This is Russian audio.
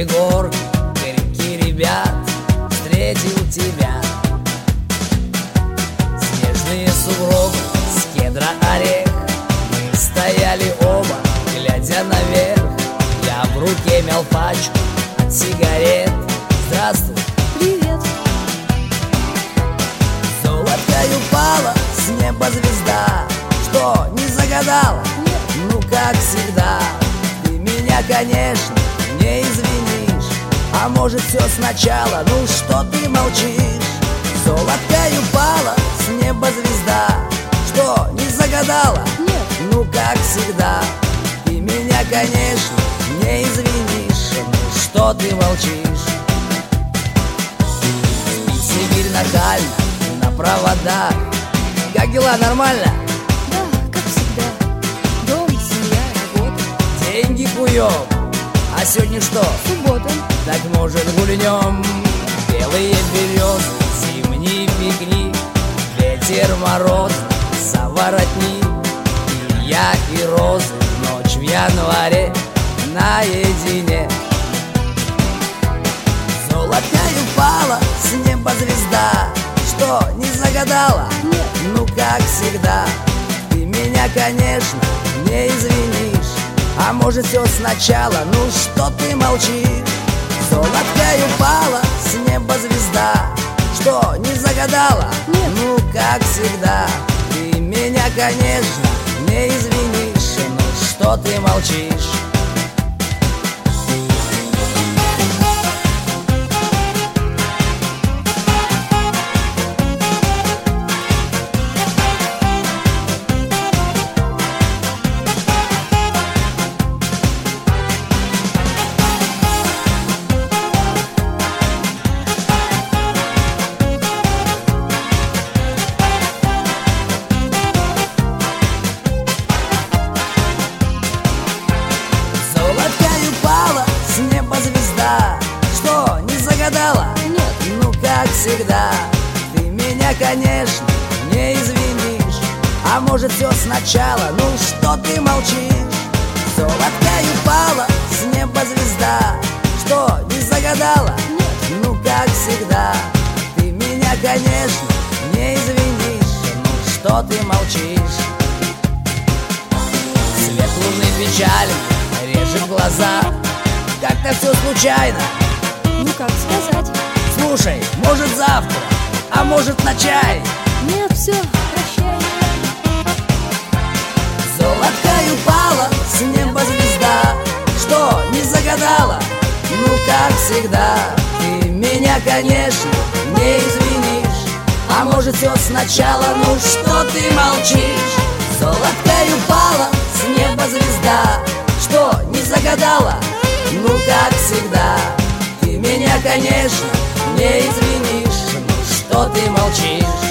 Егорка, крепкий ребят, встретил тебя. Снежные сугробы с кедра орех, мы стояли оба, глядя наверх. Я в руке мял пачку от сигарет. Здравствуй. Привет. Золоткой упала с неба звезда. Что, не загадала? Нет. Ну, как всегда, ты меня, конечно, не извинишь. А может, все сначала, ну что ты молчишь? Золоткой упала с неба звезда. Что, не загадала? Нет. Ну, как всегда, ты меня, конечно, не извинишь. Ну, что ты молчишь? Сибирь нахально, на проводах. Как дела, нормально? Да, как всегда. Дом, семья, работа. Деньги куем. А сегодня что? Суббота. Так может гульнем. Белые березы, зимний пикник, ветер мороз, заворотни. И я, и розы, ночь в январе наедине. Золотая упала с неба звезда. Что, не загадала? Нет. Ну, как всегда, ты меня, конечно, не извинишь. А может, все сначала, ну что ты молчишь? Золоткой упала с неба звезда. Что, не загадала? Нет. Ну, как всегда, ты меня, конечно, не извинишь. Ну, что ты молчишь? С неба звезда. Что, не загадала? Нет. Ну, как всегда, ты меня, конечно, не извинишь. А может, все сначала, ну что ты молчишь? Золоткой упала с неба звезда. Что, не загадала? Нет. Ну, как всегда, ты меня, конечно, не извинишь. Ну, что ты молчишь? Свет луны печален, режет глаза. Как-то все случайно. Ну, как сказать? Слушай, может завтра, а может на чай. Нет, все, прощай. Золоткой упала с неба звезда. Что, не загадала? Ну, как всегда, ты меня, конечно, не извинишь. А может, все сначала, ну что ты молчишь? Золоткой упала с неба звезда. Что, не загадала? Ну, как всегда, ты меня, конечно, не извинишь. Ну, что ты молчишь?